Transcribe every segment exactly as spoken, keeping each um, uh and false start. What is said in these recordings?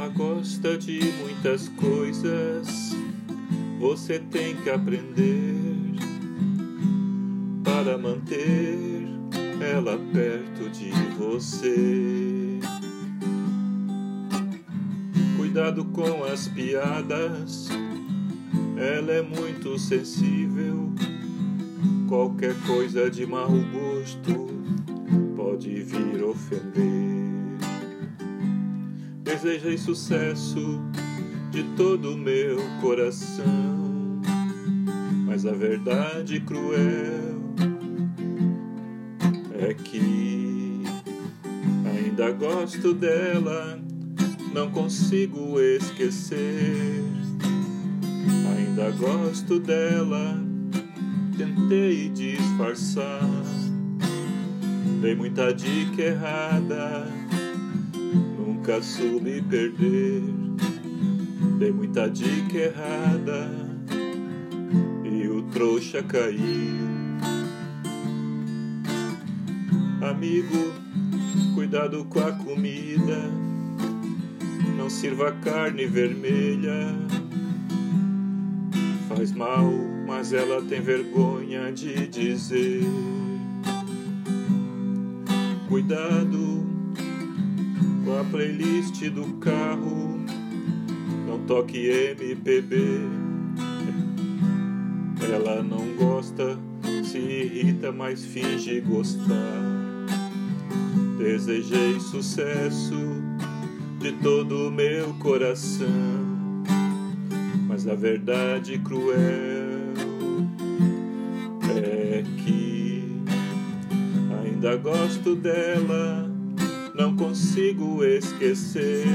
Ela gosta de muitas coisas, você tem que aprender para manter ela perto de você. Cuidado com as piadas, ela é muito sensível. Qualquer coisa de mau gosto pode vir ofender. Desejei sucesso de todo o meu coração, mas a verdade cruel é que ainda gosto dela, não consigo esquecer. Ainda gosto dela, tentei disfarçar, dei muita dica errada, nunca soube perder. Dei muita dica errada e o trouxa caiu. Amigo, cuidado com a comida, não sirva carne vermelha. Faz mal, mas ela tem vergonha de dizer. Cuidado com a playlist do carro, não toque M P B. Ela não gosta, se irrita, mas finge gostar. Desejei sucesso de todo o meu coração, mas a verdade cruel é que ainda gosto dela, não consigo esquecer.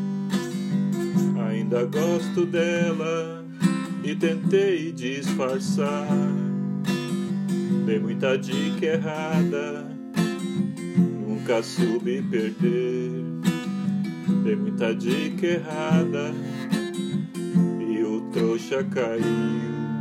Ainda gosto dela e tentei disfarçar, dei muita dica errada, nunca soube perder. Dei muita dica errada e o trouxa caiu.